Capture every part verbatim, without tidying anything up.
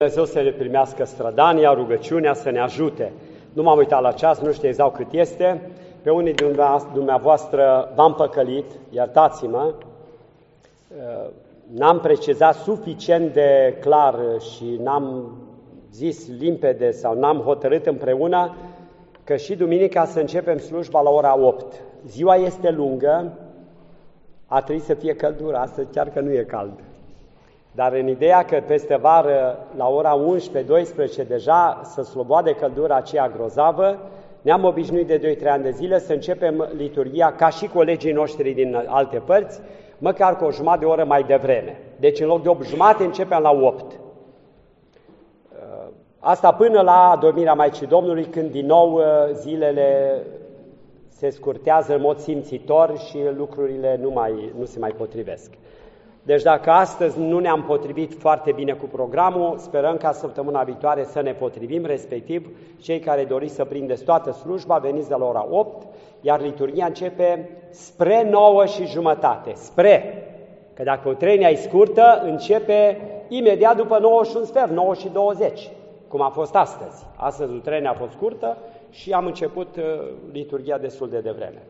Dumnezeu să ne primească strădania, rugăciunea, să ne ajute. Nu m-am uitat la ceas, nu știu exact cât este. Pe unii din dumneavoastră v-am păcălit, iertați-mă. N-am precizat suficient de clar și n-am zis limpede sau n-am hotărât împreună că și duminica să începem slujba la ora opt. Ziua este lungă, a trebuit să fie căldură, astăzi chiar că nu e cald. Dar în ideea că peste vară, la ora unsprezece doisprezece, deja să sloboade căldura aceea grozavă, ne-am obișnuit de doi trei ani de zile să începem liturghia ca și colegii noștri din alte părți, măcar cu o jumătate de oră mai devreme. Deci în loc de opt jumate începem la opt. Asta până la dormirea Maicii Domnului, când din nou zilele se scurtează în mod simțitor și lucrurile nu, mai, nu se mai potrivesc. Deci dacă astăzi nu ne-am potrivit foarte bine cu programul, sperăm ca săptămâna viitoare să ne potrivim, respectiv cei care doriți să prindeți toată slujba, veniți de la ora opt, iar liturghia începe spre nouă și jumătate. Spre, că dacă o trenia e scurtă, începe imediat după nouă și un sfert, nouă și douăzeci, cum a fost astăzi. Astăzi o trenia a fost scurtă și am început uh, liturghia destul de devreme.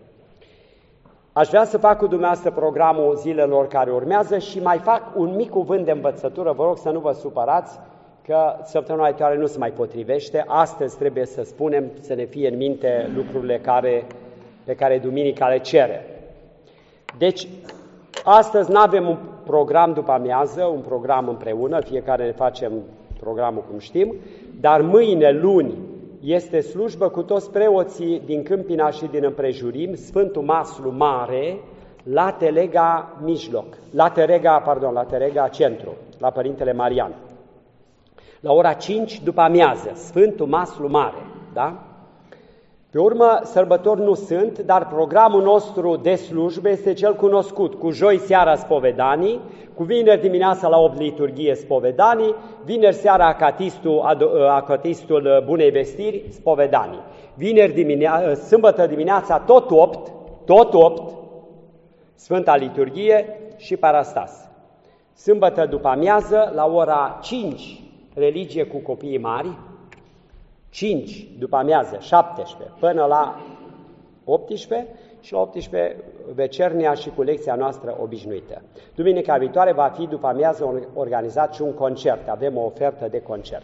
Aș vrea să fac cu dumneavoastră programul zilelor care urmează și mai fac un mic cuvânt de învățătură. Vă rog să nu vă supărați că săptămâna viitoare nu se mai potrivește. Astăzi trebuie să spunem, să ne fie în minte lucrurile care, pe care duminica le cere. Deci, astăzi nu avem un program după amiază, un program împreună, fiecare ne facem programul cum știm, dar mâine, luni, este slujbă cu toți preoții din Câmpina și din împrejurim, Sfântul Maslu Mare, la Telega Mijloc, la Terega, pardon, la Terega Centru, la Părintele Marian. La ora cinci după amiază, Sfântul Maslu Mare, da? Pe urmă, sărbători nu sunt, dar programul nostru de slujbă este cel cunoscut, cu joi seara spovedanii, cu vineri dimineața la opt liturghie spovedanii, vineri seara acatistul, acatistul Bunei Vestiri, spovedanii. Vineri dimineața, sâmbătă dimineața tot opt, tot opt, Sfânta Liturghie și Parastas. Sâmbătă după amiază, la ora cinci, religie cu copiii mari, cinci după amiază, șaptesprezece, până la optsprezece și la optsprezece vecernia și cu lecția noastră obișnuită. Duminica viitoare va fi după amiază organizat și un concert, avem o ofertă de concert.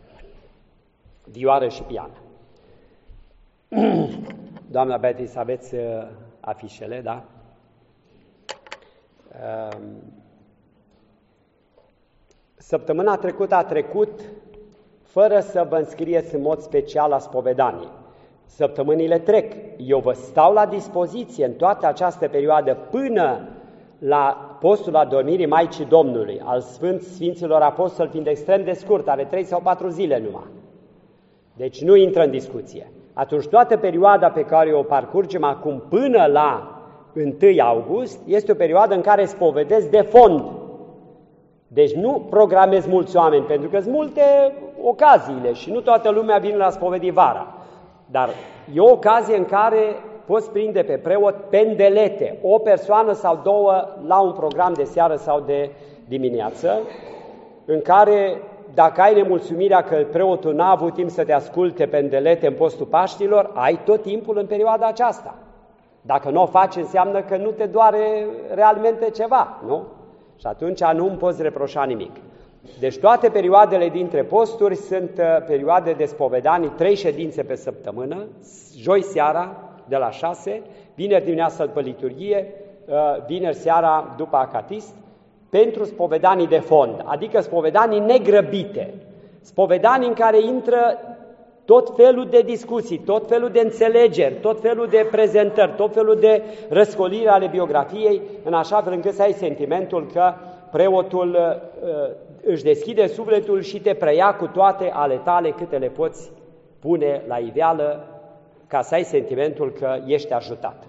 Vioară și pian. Doamna Beatrice, aveți uh, afișele, da? Uh, săptămâna trecută a trecut fără să vă înscrieți în mod special la spovedanii. Săptămânile trec. Eu vă stau la dispoziție în toată această perioadă până la postul adormirii Maicii Domnului, al Sfânt Sfinților Apostoli, fiind extrem de scurt, are trei sau patru zile numai. Deci nu intră în discuție. Atunci toată perioada pe care o parcurgem acum până la întâi august este o perioadă în care spovedesc de fond. Deci nu programez mulți oameni, pentru că sunt multe ocaziile și nu toată lumea vine la spovedii vara. Dar e o ocazie în care poți prinde pe preot pendelete, o persoană sau două la un program de seară sau de dimineață, în care, dacă ai nemulțumirea că preotul n-a avut timp să te asculte pendelete în postul Paștilor, ai tot timpul în perioada aceasta. Dacă nu o faci, înseamnă că nu te doare realmente ceva, nu? Și atunci nu îmi poți reproșa nimic. Deci toate perioadele dintre posturi sunt perioade de spovedanii, trei ședințe pe săptămână, joi seara de la șase, vineri dimineața după liturghie, vineri seara după acatist, pentru spovedanii de fond, adică spovedanii negrăbite, spovedanii în care intră tot felul de discuții, tot felul de înțelegeri, tot felul de prezentări, tot felul de răscoliri ale biografiei, în așa fel încât să ai sentimentul că preotul uh, își deschide sufletul și te preia cu toate ale tale câte le poți pune la iveală, ca să ai sentimentul că ești ajutat.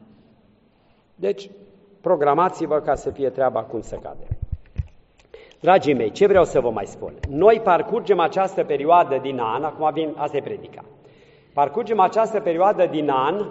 Deci, programați-vă ca să fie treaba cum se cade. Dragii mei, ce vreau să vă mai spun? Noi parcurgem această perioadă din an, acum vin, asta e predica, parcurgem această perioadă din an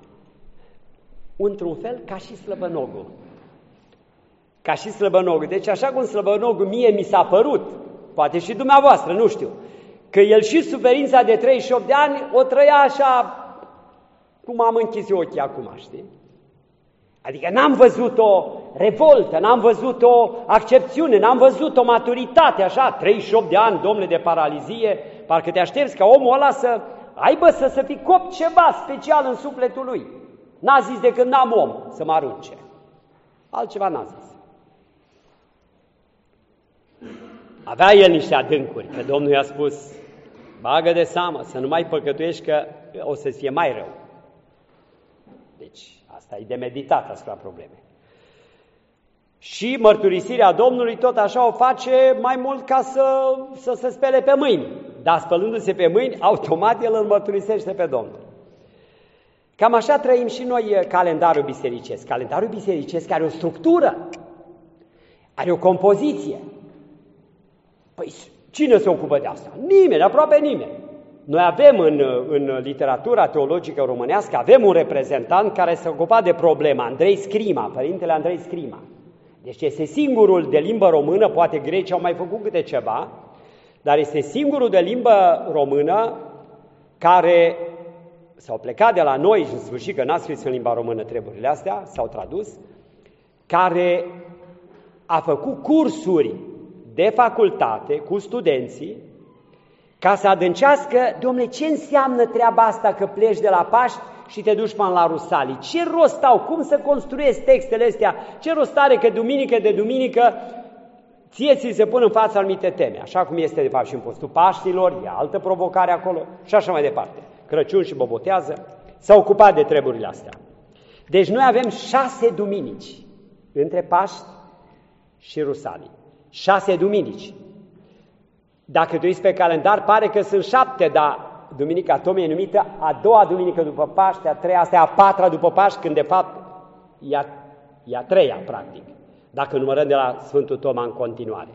într-un fel ca și slăbănogul. Ca și slăbănogul. Deci așa cum slăbănogul mie mi s-a părut poate și dumneavoastră, nu știu, că el și suferința de treizeci și opt de ani o trăia așa, cum am închis eu ochii acum, știi? Adică n-am văzut o revoltă, n-am văzut o accepțiune, n-am văzut o maturitate, așa, treizeci și opt de ani, domnule, de paralizie, parcă te aștepți ca omul ăla să aibă să, să fi copt ceva special în sufletul lui. N-a zis decât n-am om să mă arunce. Altceva n-a zis. Avea el niște adâncuri, că Domnul i-a spus, bagă de seamă, să nu mai păcătuiești că o să-ți fie mai rău. Deci, asta e de meditat asupra problemei. Și mărturisirea Domnului tot așa o face mai mult ca să, să se spele pe mâini. Dar spălându-se pe mâini, automat el îl mărturisește pe Domnul. Cam așa trăim și noi calendarul bisericesc. Calendarul bisericesc are o structură, are o compoziție. Păi cine se ocupă de asta? Nimeni, aproape nimeni. Noi avem în, în literatura teologică românească, avem un reprezentant care se ocupa de problema, Andrei Scrima, părintele Andrei Scrima. Deci este singurul de limbă română, poate grecii au mai făcut câte ceva, dar este singurul de limbă română care s-au plecat de la noi, în sfârșit că n-a scris în limba română treburile astea, s-au tradus, care a făcut cursuri de facultate cu studenții ca să adâncească, dom'le, ce înseamnă treaba asta că pleci de la Paști și te duci până la Rusalii? Ce rost au? Cum să construiesc textele astea? Ce rost are că duminică de duminică ție ți se pun în fața anumite teme? Așa cum este de fapt și în postul Paștilor, e altă provocare acolo și așa mai departe. Crăciun și bobotează, s-a ocupat de treburile astea. Deci noi avem șase duminici între Paști și Rusalii. Șase duminici. Dacă tu uiți pe calendar, pare că sunt șapte, dar Duminica Tomei e numită a doua duminică după Paște, a treia, asta e a patra după Paști, când de fapt e a, e a treia, practic, dacă numărăm de la Sfântul Toma în continuare.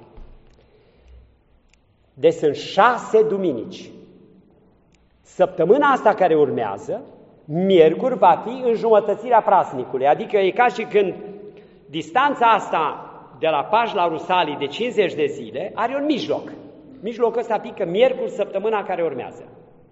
Deci sunt șase duminici. Săptămâna asta care urmează, miercuri, va fi înjumătățirea praznicului, adică e ca și când distanța asta de la Paști la Rusalii de cincizeci de zile are un mijloc. Mijlocul ăsta pică miercuri, săptămâna care urmează.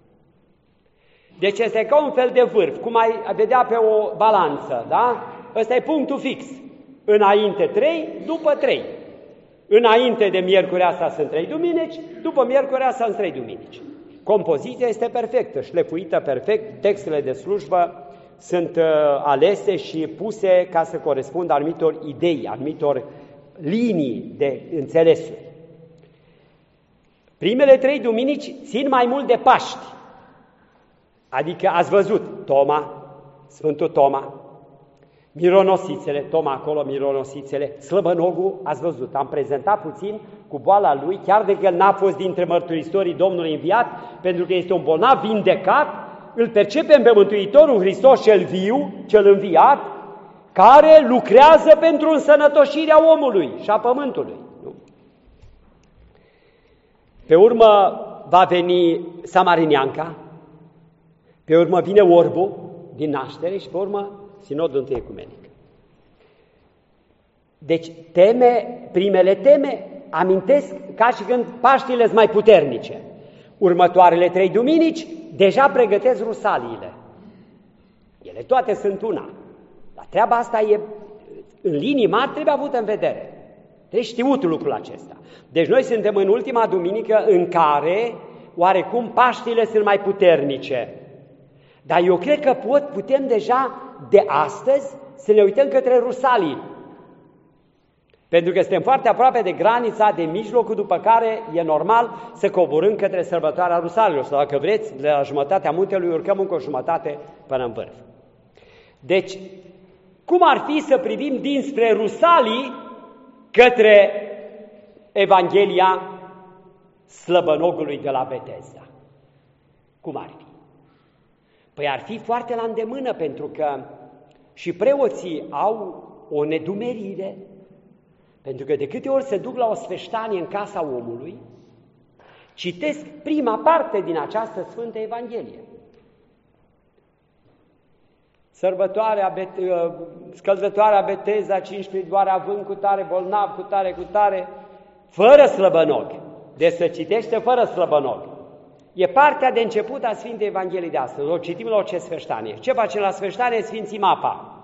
Deci este ca un fel de vârf, cum ai vedea pe o balanță, da? Ăsta e punctul fix. Înainte trei, după trei. Înainte de miercuri asta sunt trei duminici, după miercuri asta sunt trei duminici. Compoziția este perfectă, șlefuită perfect, textele de slujbă sunt uh, alese și puse ca să corespundă anumitor idei, anumitor linii de înțelesuri. Primele trei duminici țin mai mult de Paști, adică ați văzut Toma, Sfântul Toma, mironosițele, Toma acolo, mironosițele, slăbănogul, ați văzut, am prezentat puțin cu boala lui, chiar de că el n-a fost dintre mărturisitorii Domnului înviat, pentru că este un bolnav vindecat, îl percepem pe Mântuitorul Hristos cel viu, cel înviat, care lucrează pentru însănătoșirea omului și a pământului. Nu? Pe urmă va veni Samarinianca, pe urmă vine orbul din naștere și pe urmă Sinodul Întâi Ecumenic. Deci teme, primele teme amintesc ca și când Paștile sunt mai puternice. Următoarele trei duminici deja pregătesc Rusaliile. Ele toate sunt una. Dar treaba asta e, în linii mari, trebuie avută în vedere. Trebuie știut lucrul acesta. Deci noi suntem în ultima duminică în care, oarecum, Paștile sunt mai puternice. Dar eu cred că pot, putem deja de astăzi să ne uităm către Rusalii. Pentru că suntem foarte aproape de granița de mijlocul după care e normal să coborâm către sărbătoarea Rusalilor. Sau dacă vreți, de la jumătatea muntelui urcăm încă o jumătate până în vârf. Deci, cum ar fi să privim dinspre Rusalii către Evanghelia slăbănogului de la Betesda? Cum ar fi? Păi ar fi foarte la îndemână, pentru că și preoții au o nedumerire, pentru că de câte ori se duc la o sfeștanie în casa omului, citesc prima parte din această Sfântă Evanghelie. Sărbătoarea, scăldătoarea Betesda, cinci plitoare având cu tare, bolnav cu tare, cu tare, fără slăbănog. Deci se citește fără slăbănoghi. E partea de început a Sfintei Evangheliei de astăzi. O citim la orice sfârștanie. Ce facem la sfârștanie? Sfințim apa.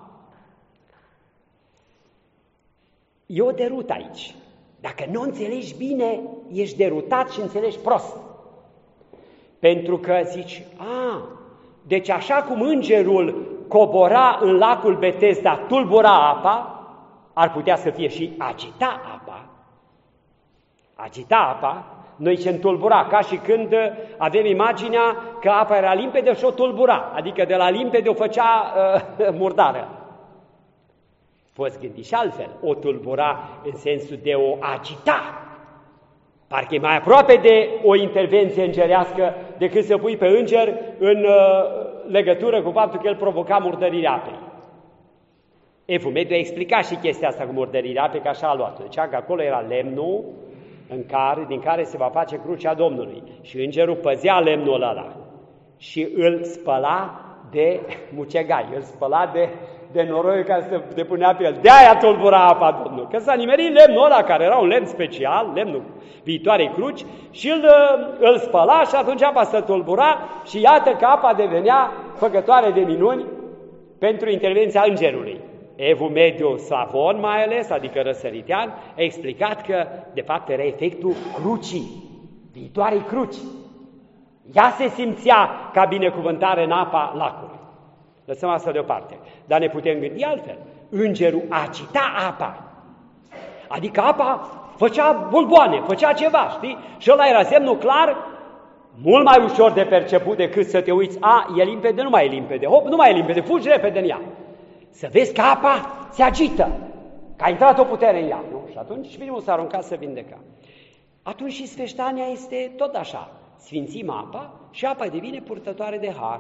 E o derută aici. Dacă nu înțelegi bine, ești derutat și înțelegi prost. Pentru că zici, a, deci așa cum îngerul cobora în lacul Betesda, tulbura apa, ar putea să fie și agita apa. Agita apa, noi se întulbura, ca și când avem imaginea că apa era limpede și o tulbura, adică de la limpede o făcea uh, murdară. Poți gândi și altfel, o tulbura în sensul de o agita. Parcă e mai aproape de o intervenție îngerească decât să pui pe înger în uh, legătură cu faptul că el provoca murdărirea apei. Evumediu a explicat și chestia asta cu murdărirea apei, că așa a luat-o. Deci că acolo era lemnul în care, din care se va face crucea Domnului. Și îngerul păzea lemnul ăla și îl spăla de mucegai, îl spăla de, de noroiul care se depunea pe el. De-aia tulbura apa Domnului, că s-a nimerit lemnul ăla, care era un lemn special, lemnul viitoarei cruci, și îl, îl spăla și atunci apa se tulbura și iată că apa devenea făcătoare de minuni pentru intervenția îngerului. Evul Mediu Savon mai ales, adică răsăritean, a explicat că de fapt era efectul crucii, viitoarei cruci. Ea se simțea ca binecuvântare în apa lacului. Lăsăm asta deoparte. Dar ne putem gândi altfel. Îngerul agita apa. Adică apa făcea bulboane, făcea ceva, știi? Și ăla era semnul clar, mult mai ușor de perceput decât să te uiți, a, e limpede, nu mai e limpede, hop, nu mai e limpede, fugi repede în ea. Să vezi că apa se agită, că a intrat o putere în ea, nu? Și atunci primul s-a aruncat să vindeca. Atunci și sfeștania este tot așa. Sfințim apa și apa devine purtătoare de har.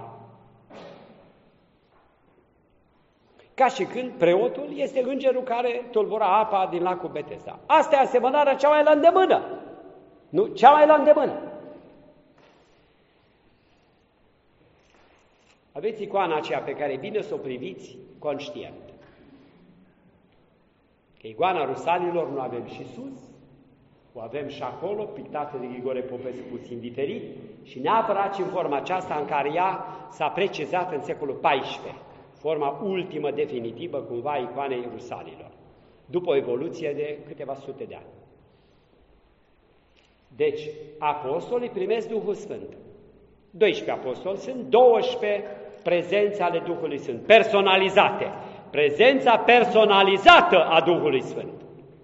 Ca și când preotul este îngerul care tulbura apa din lacul Betesda. Asta e asemănarea cea mai la îndemână. Nu? Cea mai la îndemână. Aveți icoana aceea pe care e bine să o priviți conștient. Că icoana Rusalilor nu avem și sus, o avem și acolo, pictată de Grigore Popescu puțin diferit, și neapărat și în forma aceasta în care ea s-a precizat în secolul paisprezece, forma ultimă definitivă, cumva, icoanei Rusalilor, după o evoluție de câteva sute de ani. Deci, apostolii primesc Duhul Sfânt. doisprezece apostoli sunt, douăsprezece prezențe ale Duhului Sfânt, personalizate. Prezența personalizată a Duhului Sfânt.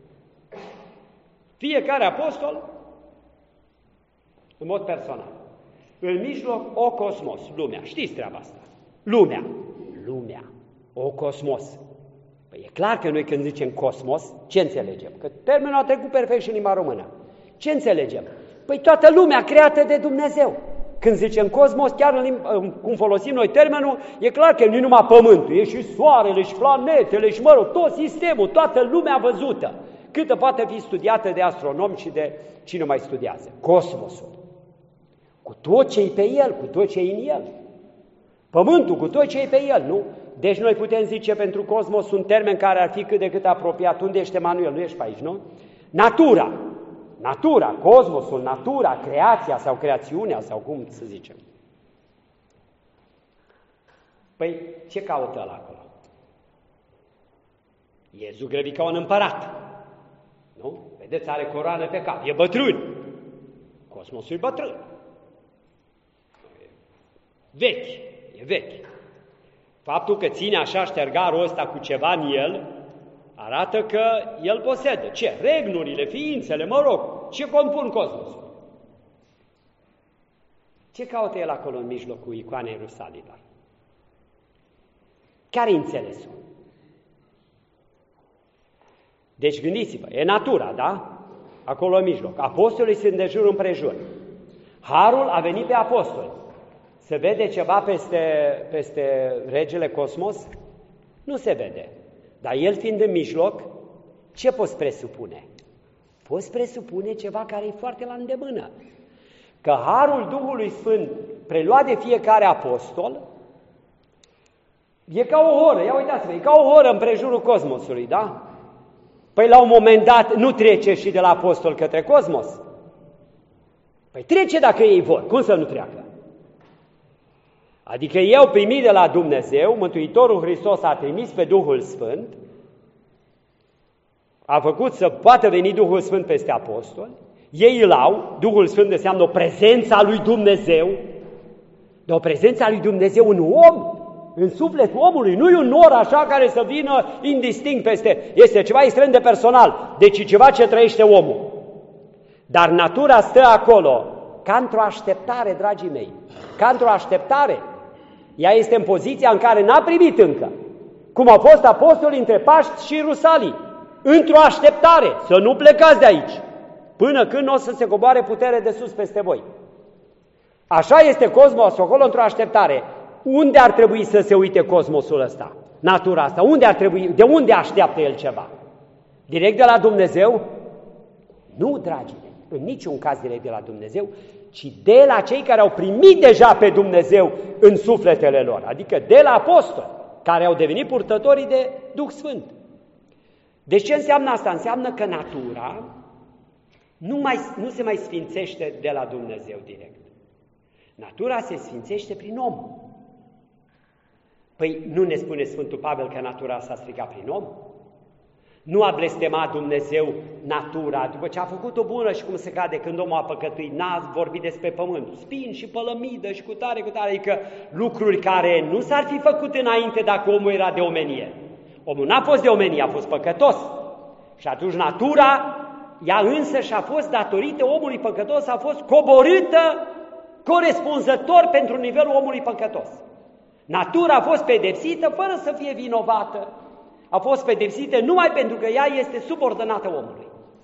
Fiecare apostol, în mod personal. În mijloc, o cosmos, lumea. Știți treaba asta? Lumea. Lumea. O cosmos. Păi e clar că noi când zicem cosmos, ce înțelegem? Că termenul a trecut perfect și în limba română. Ce înțelegem? Păi toată lumea creată de Dumnezeu. Când zicem cosmos, chiar în limba, cum folosim noi termenul, e clar că nu e numai Pământul, e și Soarele, și planetele, și mă rog, tot sistemul, toată lumea văzută, câtă poate fi studiată de astronomi și de cine mai studiază. Cosmosul. Cu tot ce-i pe el, cu tot ce-i în el. Pământul, cu tot ce-i pe el, nu? Deci noi putem zice pentru cosmos un termen care ar fi cât de cât apropiat. Unde ești, Emanuel? Nu ești pe aici, nu? Natura. Natura, cosmosul, natura, creația sau creațiunea, sau cum să zicem. Păi, ce caută ăla acolo? E zugrăvit ca un împărat. Nu? Vedeți, are coroană pe cap. E bătrân. Cosmosul e bătrân. E vechi. E vechi. Faptul că ține așa ștergarul ăsta cu ceva în el, arată că el posedă. Ce? Regnurile, ființele, mă rog, ce compun cosmosul? Ce caută el acolo în mijlocul icoanei Rusalilor? Care-i înțelesul? Deci gândiți-vă, e natura, da? Acolo în mijloc. Apostolii sunt de jur împrejur. Harul a venit pe apostoli. Se vede ceva peste, peste regele Cosmos? Nu se vede. Dar el fiind în mijloc, ce poți presupune? Poți presupune ceva care e foarte la îndemână. Că harul Duhului Sfânt preluat de fiecare apostol e ca o horă, ia uitați-vă, e ca o horă împrejurul cosmosului, da? Păi la un moment dat nu trece și de la apostol către cosmos. Păi trece dacă ei vor, cum să nu treacă? Adică eu primit de la Dumnezeu, Mântuitorul Hristos a trimis pe Duhul Sfânt, a făcut să poată veni Duhul Sfânt peste apostoli, ei îl au, Duhul Sfânt înseamnă o prezență a lui Dumnezeu, de o prezență a lui Dumnezeu în om, în sufletul omului, nu e un nor așa care să vină indistinct peste, este ceva extrem de personal, deci ceva ce trăiește omul. Dar natura stă acolo, ca într-o așteptare, dragii mei, ca într-o așteptare. Ea este în poziția în care n-a primit încă, cum au fost apostolii între Paști și Rusalii, într-o așteptare, să nu plecați de aici, până când o să se coboare putere de sus peste voi. Așa este cosmos acolo, într-o așteptare. Unde ar trebui să se uite cosmosul ăsta, natura asta? Unde ar trebui, de unde așteaptă el ceva? Direct de la Dumnezeu? Nu, dragii mei, în niciun caz direct de la Dumnezeu, ci de la cei care au primit deja pe Dumnezeu în sufletele lor, adică de la apostoli, care au devenit purtătorii de Duh Sfânt. Deci ce înseamnă asta? Înseamnă că natura nu, mai, nu se mai sfințește de la Dumnezeu direct. Natura se sfințește prin om. Păi nu ne spune Sfântul Pavel că natura s-a stricat prin om? Nu a blestemat Dumnezeu natura, după ce a făcut-o bună și cum se cade când omul a păcătuit, n-a vorbit despre pământ, spin și pălămidă și cu tare, cu tare, adică lucruri care nu s-ar fi făcut înainte dacă omul era de omenie. Omul n-a fost de omenie, a fost păcătos. Și atunci natura, ea însă și-a fost datorită omului păcătos, a fost coborâtă corespunzător pentru nivelul omului păcătos. Natura a fost pedepsită fără să fie vinovată. A fost pedepsită numai pentru că ea este subordonată omului.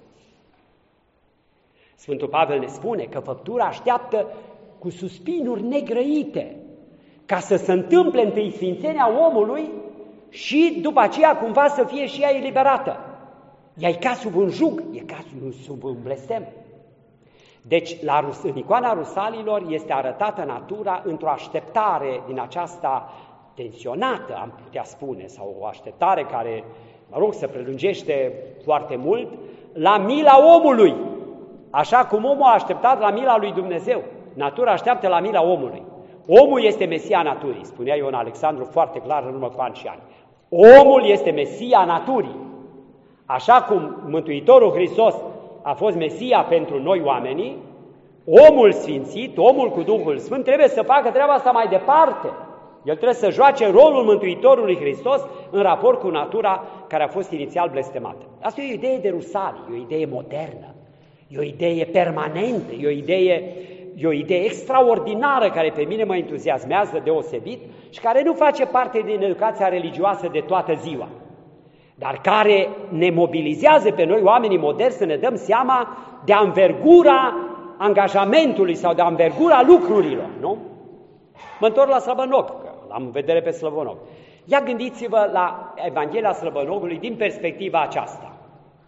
Sfântul Pavel ne spune că făptura așteaptă cu suspinuri negrăite ca să se întâmple întâi sfințenia omului și după aceea cumva să fie și ea eliberată. Ea e ca sub un jug, e ca sub un blestem. Deci, la, în icoana Rusalilor este arătată natura într-o așteptare din aceasta tensionată, am putea spune, sau o așteptare care, mă rog, se prelungește foarte mult, la mila omului, așa cum omul a așteptat la mila lui Dumnezeu. Natura așteaptă la mila omului. Omul este Mesia naturii, spunea Ion Alexandru foarte clar în urmă cu ani și ani. Omul este Mesia naturii. Așa cum Mântuitorul Hristos a fost Mesia pentru noi oamenii, omul sfințit, omul cu Duhul Sfânt, trebuie să facă treaba asta mai departe. El trebuie să joace rolul Mântuitorului Hristos în raport cu natura care a fost inițial blestemată. Asta e o idee de Rusalii, e o idee modernă, e o idee permanentă, e o idee, e o idee extraordinară care pe mine mă entuziasmează deosebit și care nu face parte din educația religioasă de toată ziua, dar care ne mobilizează pe noi, oamenii moderni, să ne dăm seama de anvergura angajamentului sau de anvergura lucrurilor, nu? Mă întorc la Slăbănog, că l-am în vedere pe Slăbănog. Ia gândiți-vă la Evanghelia Slăbănogului din perspectiva aceasta.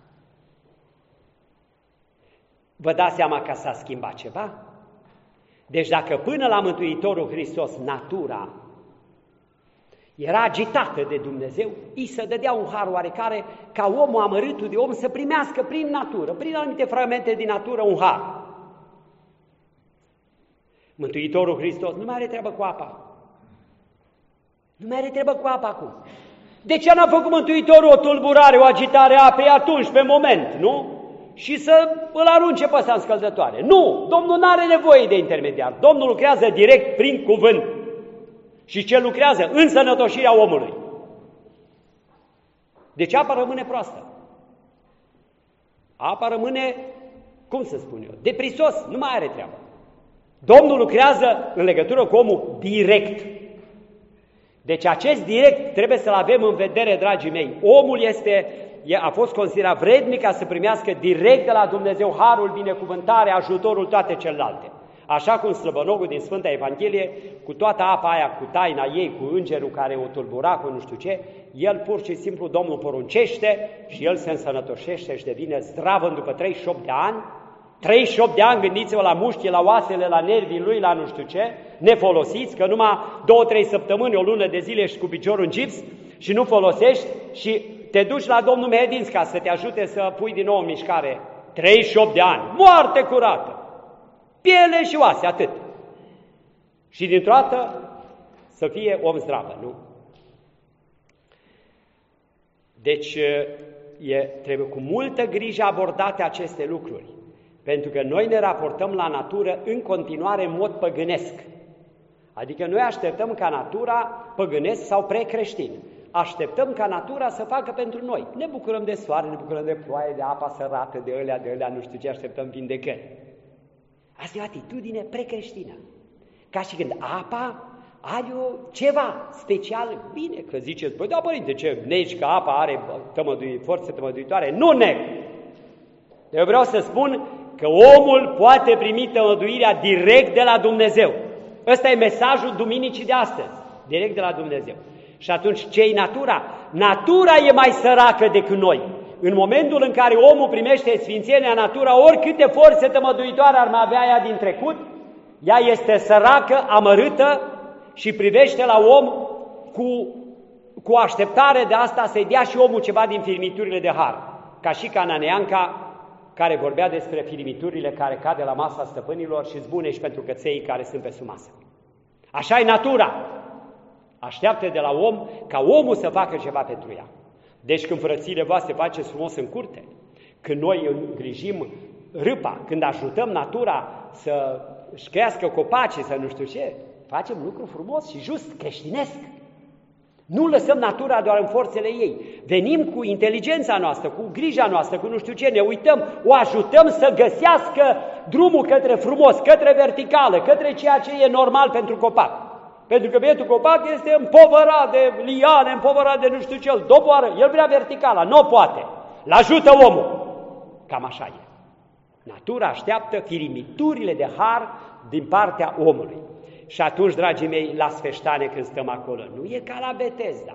Vă dați seama că s-a schimbat ceva? Deci dacă până la Mântuitorul Hristos natura era agitată de Dumnezeu, îi se dădea un har oarecare ca omul amărâtul de om să primească prin natură, prin anumite fragmente din natură, un har. Mântuitorul Hristos nu mai are treabă cu apa. Nu mai are treabă cu apa acum. De ce n-a făcut Mântuitorul o tulburare, o agitare a apei atunci, pe moment, nu? Și să îl arunce pe ăsta în scăldătoare. Nu! Domnul nu are nevoie de intermediar. Domnul lucrează direct prin cuvânt. Și ce lucrează? În sănătoșirea omului. Deci apa rămâne proastă. Apa rămâne, cum să spun eu, deprisos, nu mai are treabă. Domnul lucrează în legătură cu omul direct. Deci acest direct trebuie să-l avem în vedere, dragii mei. Omul este, a fost considerat vrednic ca să primească direct de la Dumnezeu harul, binecuvântarea, ajutorul, toate celelalte. Așa cum Slăbănogul din Sfânta Evanghelie, cu toată apa aia, cu taina ei, cu îngerul care o tulbura, cu nu știu ce, el pur și simplu Domnul poruncește și el se însănătoșește și devine zdravă după treizeci și opt de ani. treizeci și opt de ani, gândiți-vă la mușchi, la oasele, la nervii lui, la nu știu ce, nefolosiți, că numai două, trei săptămâni, o lună de zile ești cu piciorul în gips și nu folosești și te duci la domnul Mehedinț ca să te ajute să pui din nou în mișcare. treizeci și opt de ani, moarte curată! piele și oase, atât. Și dintr-o dată să fie om zdravă, nu? Deci e, trebuie cu multă grijă abordate aceste lucruri, pentru că noi ne raportăm la natură în continuare în mod păgânesc. Adică noi așteptăm ca natura, păgânesc sau precreștin, așteptăm ca natura să facă pentru noi. Ne bucurăm de soare, ne bucurăm de ploaie, de apa sărată, de ălea, de ălea, nu știu ce, așteptăm vindecări. Asta e o atitudine precreștină. Ca și când apa are o, ceva special, bine că ziceți, băi, da, părinte, ce negi că apa are tămădui, forță tămăduitoare? Nu neg! Eu vreau să spun că omul poate primi tămăduirea direct de la Dumnezeu. Ăsta e mesajul duminicii de astăzi, direct de la Dumnezeu. Și atunci ce-i natura? Natura e mai săracă decât noi. În momentul în care omul primește sfințenia natura, oricâte forțe tămăduitoare ar mai avea ea din trecut, ea este săracă, amărâtă și privește la om cu, cu așteptare de asta să-i dea și omul ceva din firmiturile de har. Ca și Cananeanca, care vorbea despre firmiturile care cade la masa stăpânilor și zbune și pentru căței care sunt pe sub masă. Așa e natura. Așteaptă de la om ca omul să facă ceva pentru ea. Deci când frățiile voastre faceți frumos în curte, când noi îngrijim râpa, când ajutăm natura să își crească copacii, să nu știu ce, facem lucru frumos și just, creștinesc. Nu lăsăm natura doar în forțele ei. Venim cu inteligența noastră, cu grija noastră, cu nu știu ce, ne uităm, o ajutăm să găsească drumul către frumos, către verticală, către ceea ce e normal pentru copac. Pentru că bietul copac este împovărat de liane, împovărat de nu știu ce, îl doboară, el vrea verticala, nu poate. L-ajută omul. Cam așa e. Natura așteaptă firimiturile de har din partea omului. Și atunci, dragii mei, la sfeștane când stăm acolo, nu e ca la Betesda.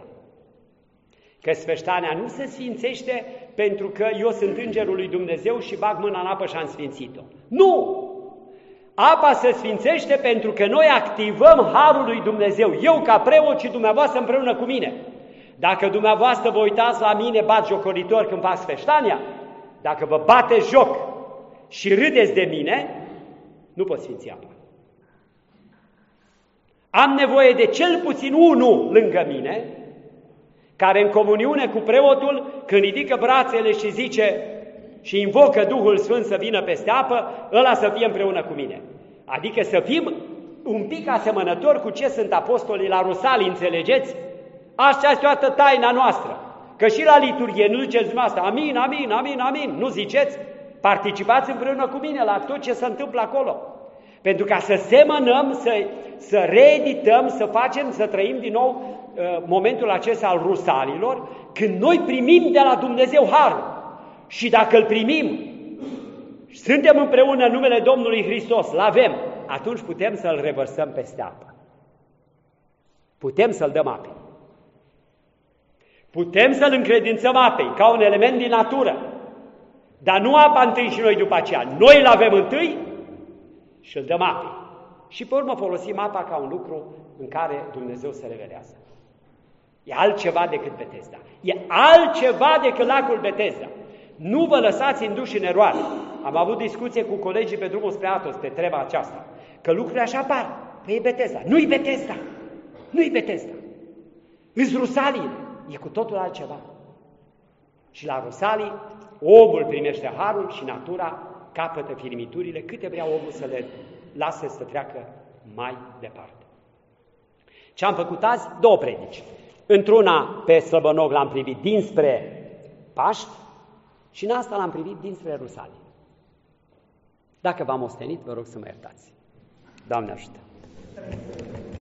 Că sfeștanea nu se sfințește pentru că eu sunt îngerul lui Dumnezeu și bag mâna în apă și am sfințit-o. Nu! Apa se sfințește pentru că noi activăm harul lui Dumnezeu. Eu ca preot și dumneavoastră împreună cu mine. Dacă dumneavoastră vă uitați la mine batjocoritor când fac sfeștania, dacă vă bate joc și râdeți de mine, nu pot sfinți apa. Am nevoie de cel puțin unul lângă mine, care în comuniune cu preotul, când ridică brațele și zice și invocă Duhul Sfânt să vină peste apă, ăla să fie împreună cu mine. Adică să fim un pic asemănători cu ce sunt apostolii la Rusalii, înțelegeți? Așa este toată taina noastră. Că și la liturghie nu ziceți dumneavoastră, amin, amin, amin, amin, nu ziceți? Participați împreună cu mine la tot ce se întâmplă acolo. Pentru ca să semănăm, să, să reedităm, să facem, să trăim din nou uh, momentul acesta al rusalilor, când noi primim de la Dumnezeu harul. Și dacă îl primim, suntem împreună în numele Domnului Hristos, l-avem, atunci putem să-l revărsăm peste apă. Putem să-l dăm apei. Putem să-l încredințăm apei, ca un element din natură. Dar nu apa întâi și noi după aceea. Noi îl avem întâi și îl dăm apei. Și pe urmă folosim apa ca un lucru în care Dumnezeu se revelează. E altceva decât Betesda. E altceva decât lacul Betesda. Nu vă lăsați induși în eroare. Am avut discuție cu colegii pe drumul spre Atos pe treaba aceasta. Că lucrurile așa apar. Păi e Betesda. Nu-i Betesda. Nu-i Betesda. Îs Rusalii. E cu totul altceva. Și la Rusalii, omul primește harul și natura capătă firmiturile, câte vrea omul să le lase să treacă mai departe. Ce am făcut azi? Două predici. Într-una pe Slăbănog l-am privit dinspre Paști și în asta l-am privit dinspre Rusalii. Dacă v-am ostenit, vă rog să mă iertați. Doamne ajută!